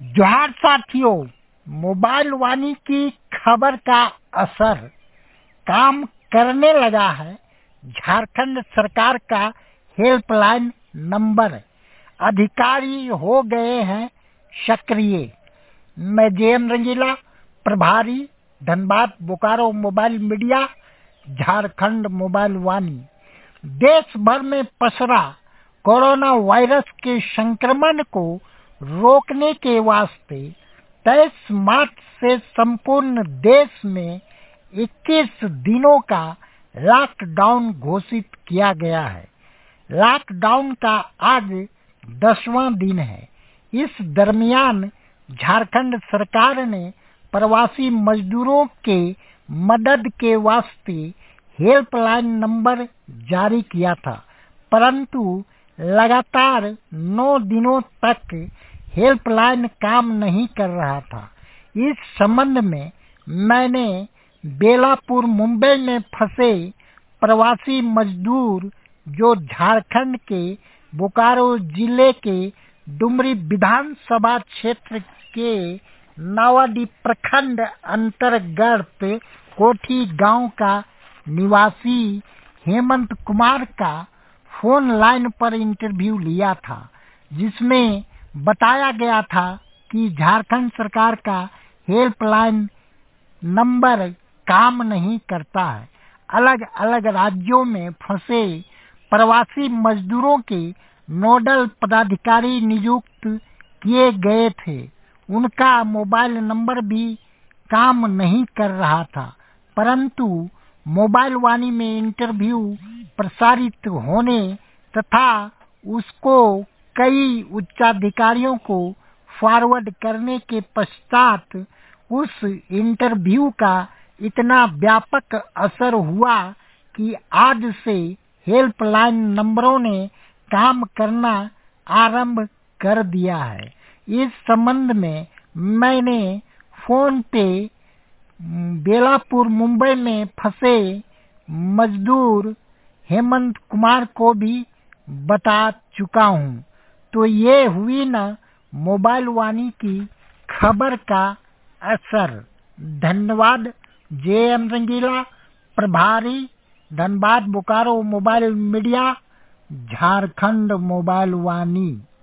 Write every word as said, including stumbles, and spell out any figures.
जोहार साथियों, मोबाइल वाणी की खबर का असर काम करने लगा है। झारखंड सरकार का हेल्पलाइन नंबर अधिकारी हो गए हैं सक्रिय। मैं जेएम रंगीला, प्रभारी Dhanbad Bokaro mobile media, Jharkhand mobile Vaani. देश भर में पसरा कोरोना वायरस के संक्रमण को रोकने के वास्ते तेईस मार्च से संपूर्ण देश में इक्कीस दिनों का लॉकडाउन घोषित किया गया है। लॉकडाउन का आज दसवां दिन है। इस दरमियान झारखंड सरकार ने प्रवासी मजदूरों के मदद के वास्ते हेल्पलाइन नंबर जारी किया था, परंतु लगातार नौ दिनों तक हेल्पलाइन काम नहीं कर रहा था। इस संबंध में मैंने बेलापुर मुंबई में फंसे प्रवासी मजदूर जो झारखंड के बोकारो जिले के डुमरी विधानसभा क्षेत्र के नावाडी प्रखंड अंतर्गत कोठी गांव का निवासी हेमंत कुमार का फोन लाइन पर इंटरव्यू लिया था, जिसमें बताया गया था कि झारखंड सरकार का हेल्पलाइन नंबर काम नहीं करता है। अलग अलग राज्यों में फंसे प्रवासी मजदूरों के नोडल पदाधिकारी नियुक्त किए गए थे। उनका मोबाइल नंबर भी काम नहीं कर रहा था, परंतु मोबाइल वाणी में इंटरव्यू प्रसारित होने तथा उसको कई उच्चाधिकारियों को फॉरवर्ड करने के पश्चात उस इंटरव्यू का इतना व्यापक असर हुआ कि आज से हेल्पलाइन नंबरों ने काम करना आरंभ कर दिया है। इस संबंध में मैंने फोन पे बेलापुर मुंबई में फंसे मजदूर हेमंत कुमार को भी बता चुका हूँ। तो ये हुई ना मोबाइल वाणी की खबर का असर। धन्यवाद। जेएम रंगीला, प्रभारी Dhanbad Bokaro mobile media, Jharkhand mobile वाणी।